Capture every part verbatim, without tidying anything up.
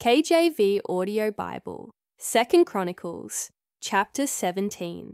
K J V Audio Bible, Second Chronicles, chapter seventeen.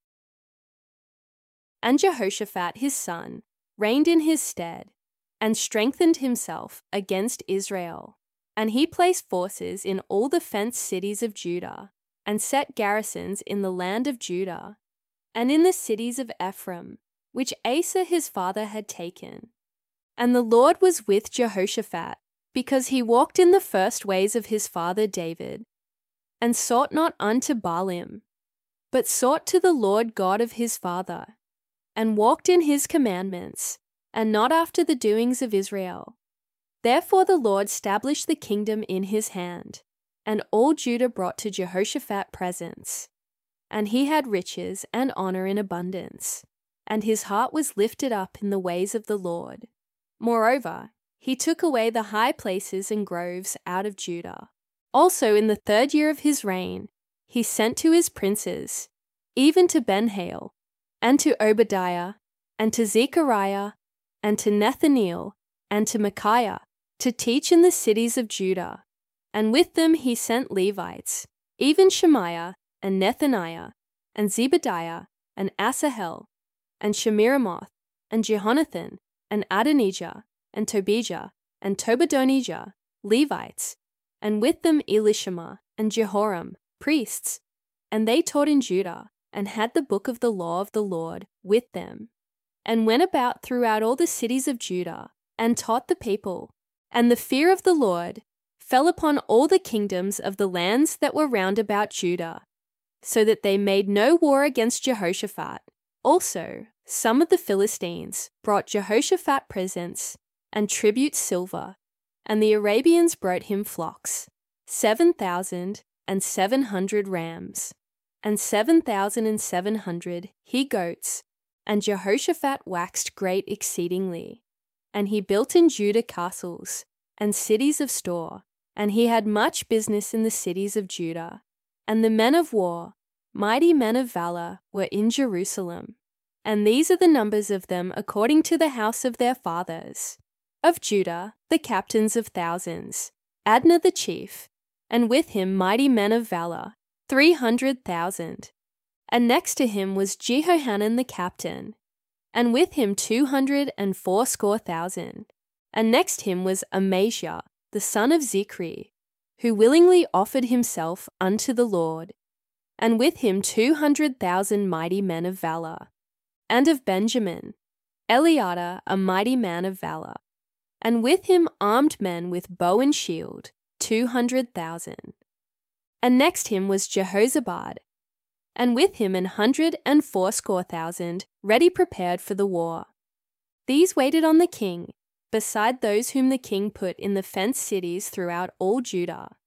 And Jehoshaphat his son reigned in his stead, and strengthened himself against Israel. And he placed forces in all the fenced cities of Judah, and set garrisons in the land of Judah, and in the cities of Ephraim, which Asa his father had taken. And the Lord was with Jehoshaphat, because he walked in the first ways of his father David, and sought not unto Baalim, but sought to the Lord God of his father, and walked in his commandments, and not after the doings of Israel. Therefore the Lord stablished the kingdom in his hand, and all Judah brought to Jehoshaphat presents. And he had riches and honour in abundance, and his heart was lifted up in the ways of the Lord. Moreover, he took away the high places and groves out of Judah. Also in the third year of his reign, he sent to his princes, even to Benhail, and to Obadiah, and to Zechariah, and to Nethaneel, and to Micaiah, to teach in the cities of Judah. And with them he sent Levites, even Shemaiah, and Nethaniah, and Zebadiah, and Asahel, and Shemiramoth, and Jehonathan, and Adonijah, and Tobijah, and Tobadonijah, Levites, and with them Elishama, and Jehoram, priests. And they taught in Judah, and had the book of the law of the Lord with them, and went about throughout all the cities of Judah, and taught the people. And the fear of the Lord fell upon all the kingdoms of the lands that were round about Judah, so that they made no war against Jehoshaphat. Also, some of the Philistines brought Jehoshaphat presents, and tribute silver, and the Arabians brought him flocks, seven thousand and seven hundred rams, and seven thousand and seven hundred he-goats, and Jehoshaphat waxed great exceedingly. And he built in Judah castles, and cities of store, and he had much business in the cities of Judah. And the men of war, mighty men of valour, were in Jerusalem. And these are the numbers of them according to the house of their fathers. Of Judah, the captains of thousands, Adnah the chief, and with him mighty men of valour, three hundred thousand. And next to him was Jehohanan the captain, and with him two hundred and fourscore thousand. And next him was Amaziah, the son of Zichri, who willingly offered himself unto the Lord, and with him two hundred thousand mighty men of valour. And of Benjamin, Eliada, a mighty man of valour, and with him armed men with bow and shield, two hundred thousand. And next him was Jehozabad, and with him an hundred and fourscore thousand, ready prepared for the war. These waited on the king, beside those whom the king put in the fenced cities throughout all Judah.